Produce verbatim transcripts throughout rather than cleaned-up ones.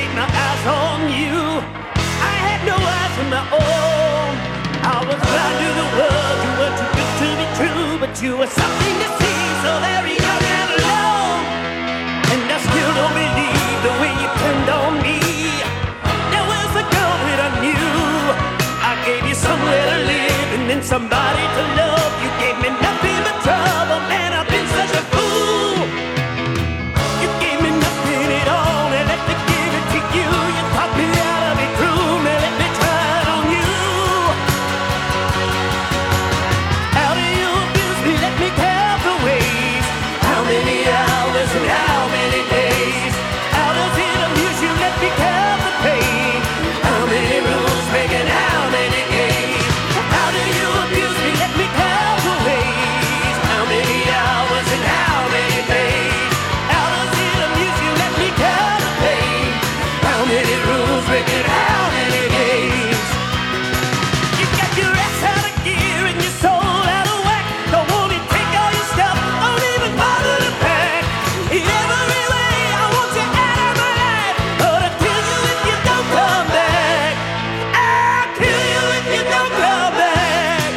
laid my eyes on you. I had no eyes of my own. I was blind to the world. You were too good to be true, but you were something to see, so very young and alone. And I still don't believe the way you turned on me. There was a girl that I knew. I gave you somewhere to live and then somebody to love. You gave me nothing but trouble, man, I've been such a fool. You gave me nothing at all and let me give it to you. You taught me how to be true, man, let me try it on you. How do you abuse me? Let me count the ways. How many hours and how many days? How does it amuse you? Let me count the pain. How many rules making how many games? How do you abuse me? Let me count the ways. How many hours and how many days? How does it amuse you? Let me count the pain. How many rules making how many games? You got your ass out of gear and your soul out of whack. Don't want to take all your stuff, don't even bother to pack. In every way, I want you out of my life, but I'll kill you if you don't come back. I'll kill you if you don't come back.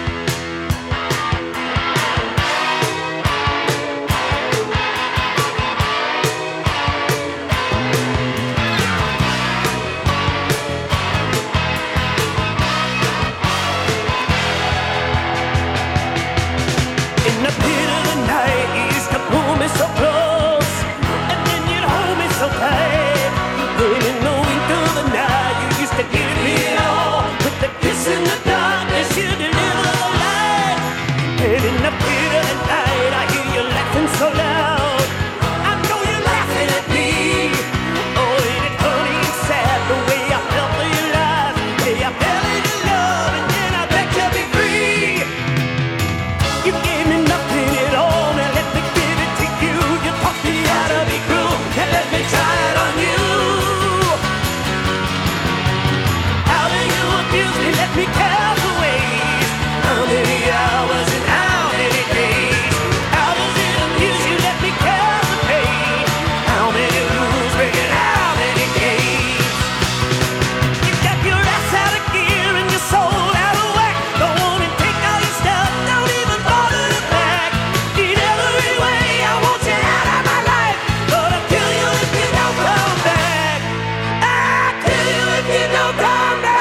In the pit of the night, you used to pull me so close, and then you'd hold me so tight. Then in the wink of the night, you used to give me it all. With the kiss in the darkness, you deliver the light. And in the pit of the night, I hear you laughing so loud. I know you're laughing at me. Oh, ain't it funny and sad the way I felt for your lies? Hey, I fell into love, and then I begged you to be free. You gave me nothing at all, now let me give it to you. You taught me how to be cruel, and let me try it on you. How do you abuse me? Let me count the ways. How many hours and how many days? How does it amuse you? Let me count the pain. How many rules breaking how many games? You got your ass out of gear and your soul out of whack. Don't want to take all your stuff, don't even bother to pack. In every way, I want you out of my life, but I'll kill you if you don't come back. I'll kill you if you don't come back.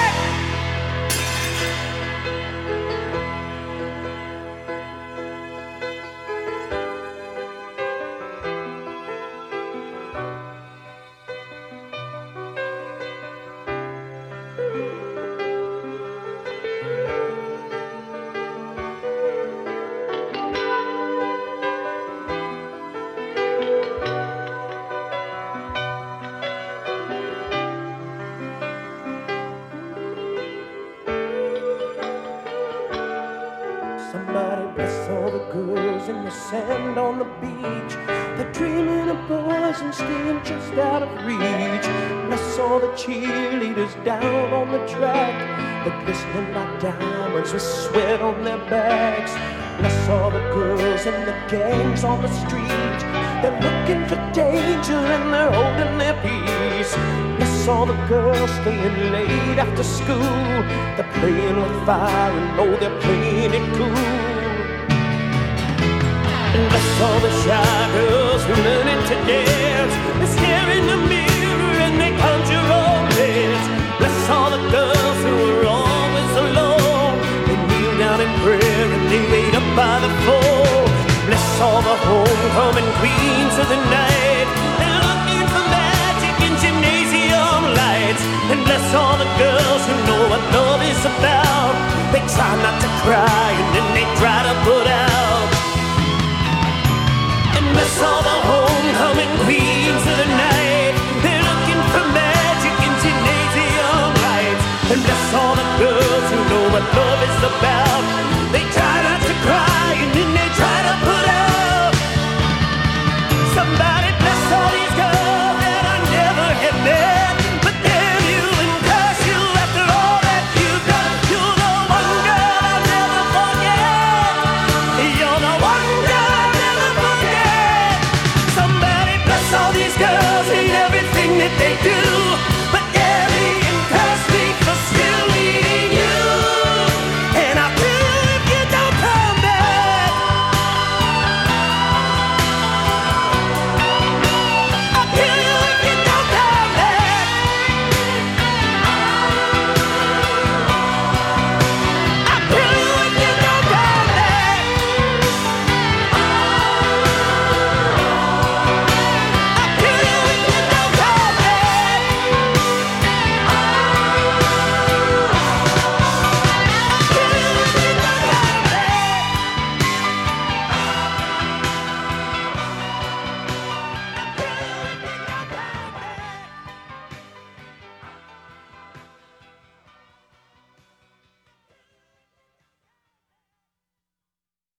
Somebody bless all the girls in the sand on the beach. They're dreaming of boys and staying just out of reach. Bless all the cheerleaders down on the track. They're glistening like diamonds with sweat on their backs. Bless all the girls and the gangs on the street. They're looking for danger and they're holding their peace. Bless all the girls staying late after school. They're playing with fire and know they're playing it cool. And bless all the shy girls who learning to dance. They stare in the mirror and they conjure romance. Bless all the girls who are always alone. They kneel down in prayer and they wait up by the phone. Bless all the homecoming queens of the night. They're looking for magic in gymnasium lights. And bless all the girls who know what love is about. They try not to cry and then they try to put out. And bless all the homecoming queens of the night. They're looking for magic in gymnasium lights. And bless all the girls who know what love is about.